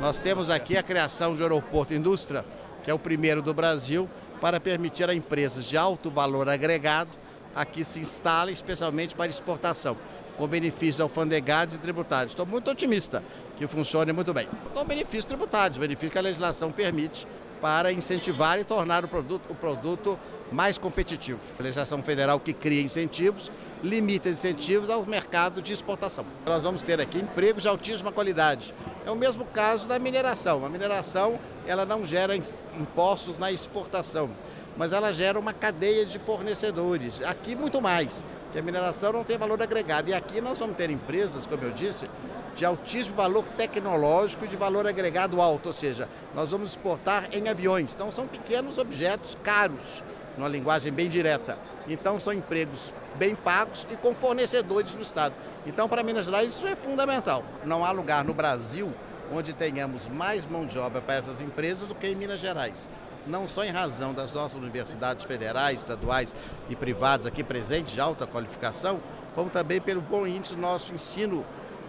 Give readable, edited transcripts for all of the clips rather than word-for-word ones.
Nós temos aqui a criação de um aeroporto indústria, que é o primeiro do Brasil, para permitir a empresas de alto valor agregado aqui se instalem, especialmente para exportação, com benefícios alfandegários e tributários. Estou muito otimista que funcione muito bem. Com benefícios tributários, benefício que a legislação permite para incentivar e tornar o produto mais competitivo. A legislação federal que cria incentivos, limita incentivos ao mercado de exportação. Nós vamos ter aqui empregos de altíssima qualidade. É o mesmo caso da mineração. A mineração ela não gera impostos na exportação, mas ela gera uma cadeia de fornecedores. Aqui muito mais, que a mineração não tem valor agregado. E aqui nós vamos ter empresas, como eu disse, de altíssimo valor tecnológico e de valor agregado alto, ou seja, nós vamos exportar em aviões. Então são pequenos objetos caros, numa linguagem bem direta. Então são empregos bem pagos e com fornecedores no Estado. Então para Minas Gerais isso é fundamental. Não há lugar no Brasil onde tenhamos mais mão de obra para essas empresas do que em Minas Gerais. Não só em razão das nossas universidades federais, estaduais e privadas aqui presentes de alta qualificação, como também pelo bom índice do nosso ensino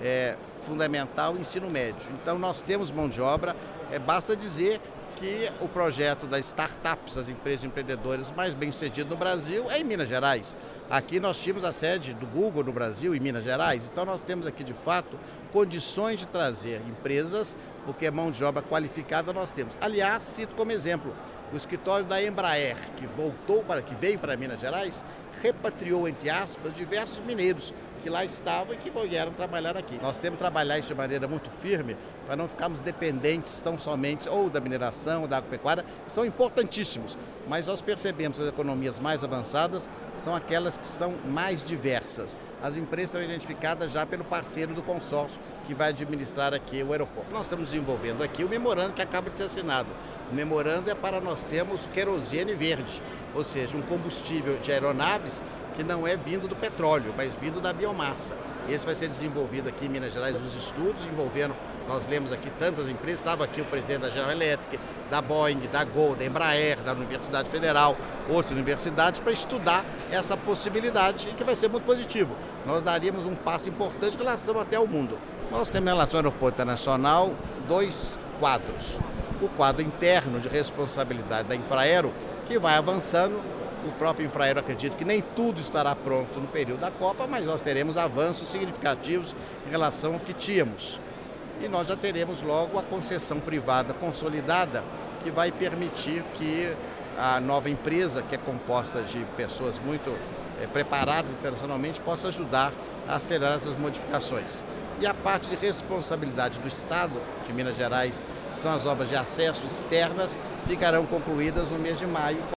fundamental e ensino médio. Então nós temos mão de obra, basta dizer que o projeto das startups, as empresas empreendedoras mais bem-sucedidas no Brasil, é em Minas Gerais. Aqui nós tínhamos a sede do Google no Brasil, em Minas Gerais, então nós temos aqui de fato condições de trazer empresas, porque mão de obra qualificada nós temos. Aliás, cito como exemplo, o escritório da Embraer, que veio para Minas Gerais, repatriou, entre aspas, diversos mineiros que lá estavam e que vieram trabalhar aqui. Nós temos que trabalhar isso de maneira muito firme para não ficarmos dependentes tão somente ou da mineração ou da agropecuária, que são importantíssimos, mas nós percebemos que as economias mais avançadas são aquelas que são mais diversas. As empresas são identificadas já pelo parceiro do consórcio que vai administrar aqui o aeroporto. Nós estamos desenvolvendo aqui o memorando que acaba de ser assinado. O memorando é para nós termos querosene verde, ou seja, um combustível de aeronaves que não é vindo do petróleo, mas vindo da biomassa. Esse vai ser desenvolvido aqui em Minas Gerais, os estudos envolvendo, nós lemos aqui tantas empresas, estava aqui o presidente da General Electric, da Boeing, da Gol, da Embraer, da Universidade Federal, outras universidades, para estudar essa possibilidade e que vai ser muito positivo. Nós daríamos um passo importante em relação até ao mundo. Nós temos em relação ao aeroporto internacional dois quadros. O quadro interno de responsabilidade da Infraero, que vai avançando. O próprio Infraero acredita que nem tudo estará pronto no período da Copa, mas nós teremos avanços significativos em relação ao que tínhamos. E nós já teremos logo a concessão privada consolidada, que vai permitir que a nova empresa, que é composta de pessoas muito preparadas internacionalmente, possa ajudar a acelerar essas modificações. E a parte de responsabilidade do Estado de Minas Gerais, são as obras de acesso externas, ficarão concluídas no mês de maio.